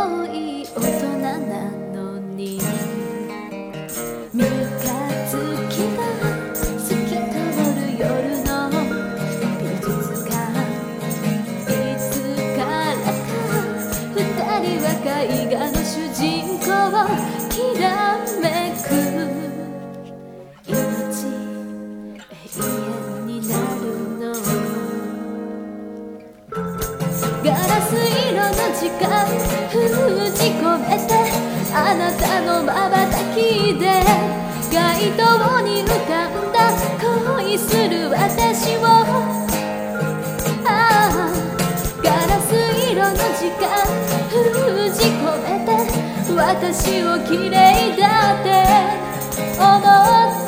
遠い大人なのに三日月が透き通る夜の美術館、いつからか二人は絵画の主人公きらめく命永遠になるの。ガラス色の時間封じ込めてあなたの瞬きで街灯に浮かんだ恋する私を、ガラス色の時間封じ込めて私を綺麗だって思って